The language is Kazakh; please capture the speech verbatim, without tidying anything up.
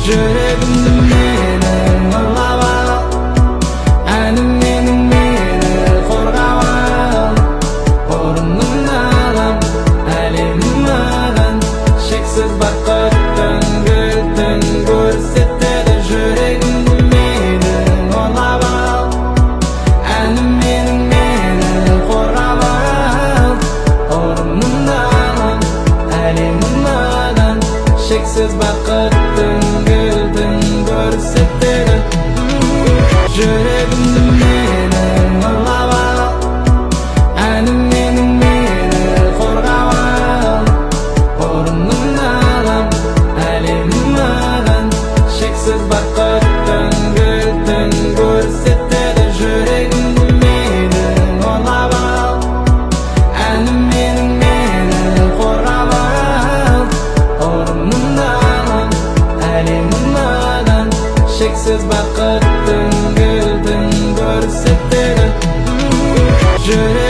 Жүрегімді менің ұрлап ал, әнім менің мені қорғап ал. Орнын алам, әлемім маған шексіз бақыттың кілтін көрсетеді. Жүрегімді менің ұрлап ал, әнім менің мені қорғап ал. Орнын алам, әлемім маған шексіз бақыттың кілтін көрсетеді. Жүрегімді менің ұрлап ал, әнім менің мені қорғап ал. Орнын алам, әлемім маған шексіз бақыттың кілтін көрсетеді. Жүрегімді менің ұрлап ал, әнім менің мені қорғап ал. Орнын алам, әлемім маған шексіз бақыттың кілтін көрсетеді. Жүрегімді